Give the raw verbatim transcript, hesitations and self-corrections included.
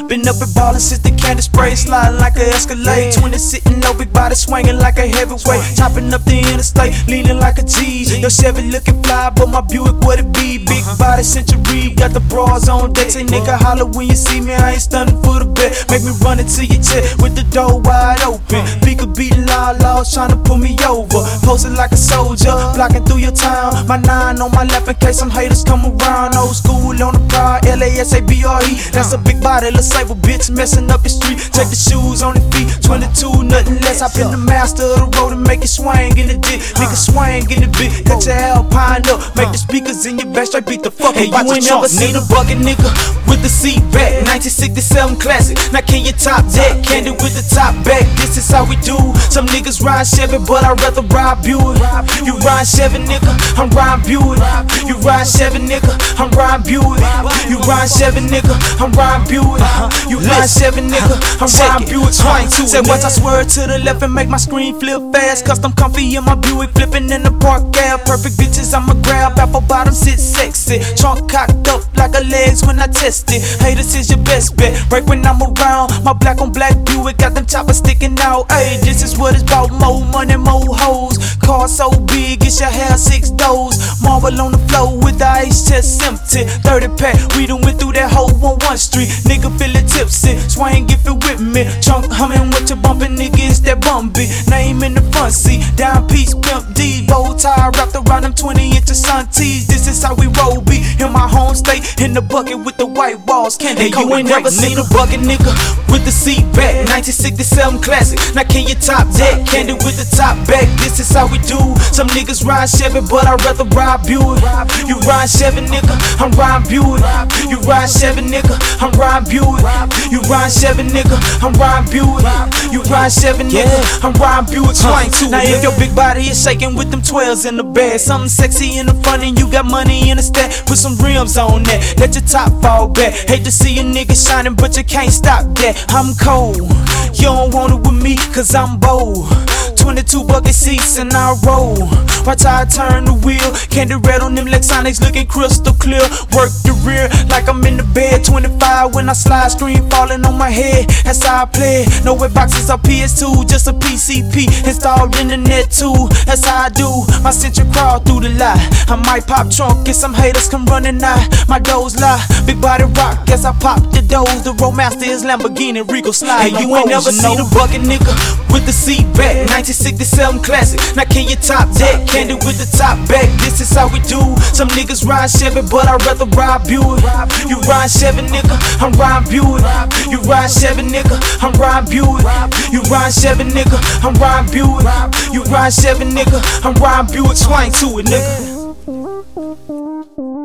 Been up and ballin' since the candy spray, sliding like a Escalade. Twenty sitting low, big body swinging like a heavyweight. Chopping up the interstate, leaning like a G. Your Chevy looking fly, but my Buick what it be? Big body century, got the bras on deck. Say nigga holler when you see me, I ain't stunning for the bet. Make me run into your chest with the door wide open. Beaker beating loud laws trying to pull me over. Posting like a soldier, blocking through your town. My nine on my lap in case some haters come around. Old school on the pride, L A S A B R E. That's a big body, little sable bitch messing up your street. Take the shoes on the feet, twenty-two, nothing less. I been the master of the road and make it swing in the dick. Nigga swing in the bit, got your Alpine up. Make the speakers in your back straight beat the fuck Hey, up. you ain't never seen a bucket nigga with the seat back. nineteen sixty-seven classic. Now can you top that? Candy with the top back. This is how we do. Some niggas ride Chevy, but I'd rather ride Buick. You ride Chevy, nigga, I'm riding Buick. You ride Chevy, nigga, I'm riding Buick. You ride Chevy, nigga, I'm riding Buick. You ride Chevy, nigga, I'm riding Buick. Swing to Say watch I swerve to the left and make my screen flip fast. Custom comfy in my Buick, flipping in the park gal. Perfect bitches I'ma grab. Apple bottom sit sexy. Trunk cocked up like a legs when I test it. Haters is your best bet. Break when I'm around. My black on black Buick got them choppers sticking out. Hey, this is what it's about. More money, more hoes. Car so big, it should have six doors. Marble on the floor with the ice chest empty. thirty pack, we done went through that whole on one street. Nigga feelin' tipsy, swing if it with me. Trunk humming what you bumpin', nigga, it's that Bumby. Name in the front seat, down piece, pimp D. Bow tie wrapped around them twenty inch sun tees. This is how we roll, be in my home state. In the bucket with the white walls, candy. Hey, you ain't never seen a bucket nigga with the seat back. nineteen sixty-seven classic. Now can you top that? Candy with the top back. This is how we do. Some niggas ride Chevy, but I'd rather ride Buick. You ride Chevy, nigga, I'm riding Buick. You ride Chevy, nigga, I'm riding Buick. You ride Chevy, nigga, I'm riding Buick. You ride Chevy, nigga, I'm riding Buick. Swing to Now if your big body is shaking with them twelves in the bag, something sexy in the front and you got money in the stack, put some rims on that, let your top fall back. Hate to see a nigga shining, but you can't stop that. I'm cold, you don't want it with me, cause I'm bold. twenty-two bucket seats and I roll. Watch how I turn the wheel. Candy red on them Lexonics looking crystal clear. Work the rear like I'm in the bed. twenty-five when I slide, screen falling on my head. That's how I play. No way boxes or P S two, just a P C P installed internet too. That's how I do. My central crawl through the lot. I might pop trunk, get some haters come running out. My doors lie, big body rock. Guess I pop the doors. The Roadmaster is Lamborghini Regal slide. Hey, you ain't never seen a bucket nigga with the seat back. nineteen sixty-seven classic. Now can you top that? Candy with the top back. This is how we do. Some niggas ride Chevy, but I'd rather ride Buick. You ride Chevy, nigga, I'm riding Buick. You ride Chevy, nigga, I'm riding Buick. You ride Chevy, nigga, I'm riding Buick. You ride Chevy, nigga, I'm riding Buick. Swing to it, nigga.